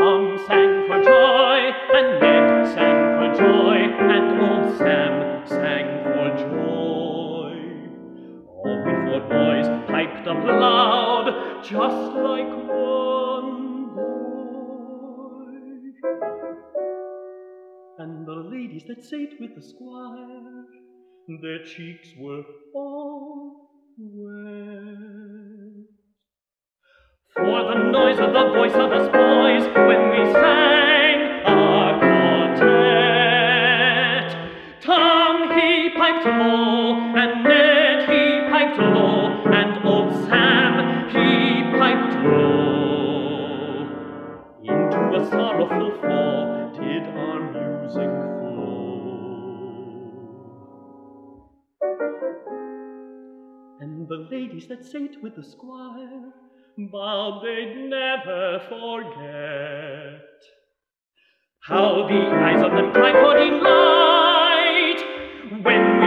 Tom sang for joy, and Ned sang for joy, and old Sam sang for joy. All the 4 boys piped up loud, just like one boy. And the ladies that sate with the squire, their cheeks were all wet. For the noise of the voice of us boys when we sang our quartet. Tom he piped low, and Ned he piped low, and old Sam he piped low. Into a sorrowful fall did our music flow. And the ladies that sate with the squire vowed they'd never forget how the eyes of them cried for delight when we